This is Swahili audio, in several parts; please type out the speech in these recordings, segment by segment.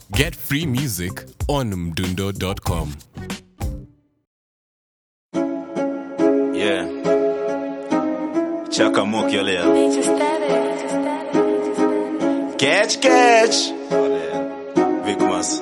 Get free music on mdundo.com. Yeah. Chaka Moki leo. Catch. Vikmas.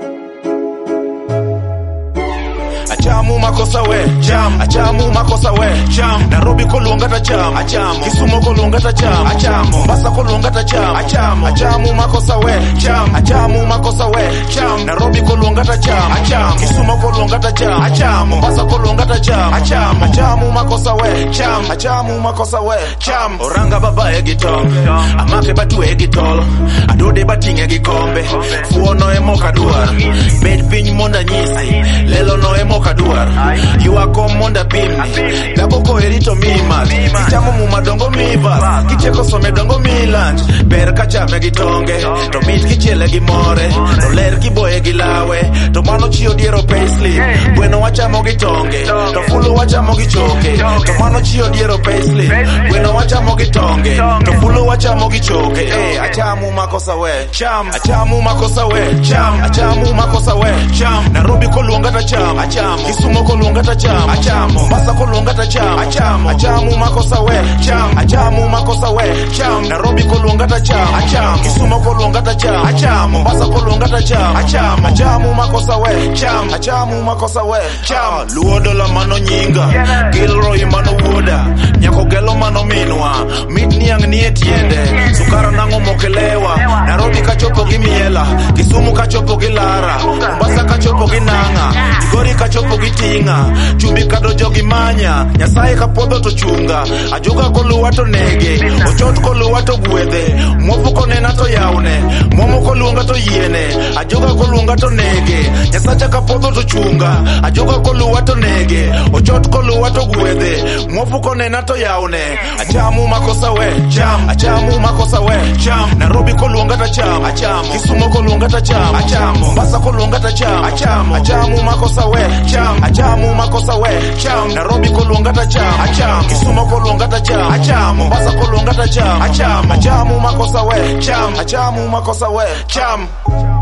Achamu makosa we, jam. Achamu makosa we, jam. Nairobi kolungata jam, achamu. Kisumu kolungata jam, achamu. Mombasa kolungata jam, achamu. Achamu makosa we, jam. Achamu makosa we, jam. Nairobi kolungata jam, achamu. Kisumu kolungata jam, achamu. Mombasa kolungata jam, achamu. Achamu makosa we, jam. Achamu makosa we, jam. Oranga baba egitol, amake batu egitol. Adode batinge gikombe, fuono emoka duar. Bed piny monda nyisi, lelo no emoka duar. You are come monda bimni, daboko erito mimas. Kichamo mumadongo mivas, kicheko some dongo milanj. Ber kachame gitonge, to mit kichele gimore. To ler kiboye gilawe, to mano chio diero payslip. Bueno wachamo gitonge, to fulu wachamo gichoke. To mano chio diero payslip. Bueno wachamo gitonge, to fulu wachamo gichoke. Achamu makosa we, cham. Achamu makosa we, cham. Achamu makosa we, cham. Nairobi kolungata cham, achamu. Kisumu kolungata cham, achamu. Mombasa kolungata cham, achamu. Achamu makosa we, cham. Achamu makosa we, cham. Nairobi kolungata cham, achamu. Kisumu kolungata cham, achamu. Mombasa kolungata cham, achamu. Achamu makosa we, cham. Achamu makosa we, cham. Luodo la mano nyinga, Gilroy mano woda. Nyako gelo mano minwa, mit niang ni etiende. Sukara nango mokelewa, Nairobi kachopo gimiela. Kisumu kachopo gilara, Mombasa kachopo ginanga. Igori kachopo gitinga, chumbi kado jogi manya. Nyasaye kapodho to chunga, ajuga koluwa to nege. Ochot koluwa to gwedhe, mwofu konena to yaune. Momo kolunga to yiene, ajuga kolunga to nege. Nyasaye kapodho to chunga, ajuga koluwa to nege. Ochot koluwa to gwedhe, mwofu konena to yaune. Achamu makosa we, jam. Achamu makosa we, jam. Nairobi kolungata cham, achamu. Kisumu kolungata cham, achamu. Mombasa kolungata cham, achamu. Achamu makosa we, jam. Achamu makosa we, jam. Nairobi kolungata cham, achamu. Kisumu kolungata cham, achamu. Mombasa kolungata cham, achamu. Achamu makosa we, jam. Achamu makosa we, jam.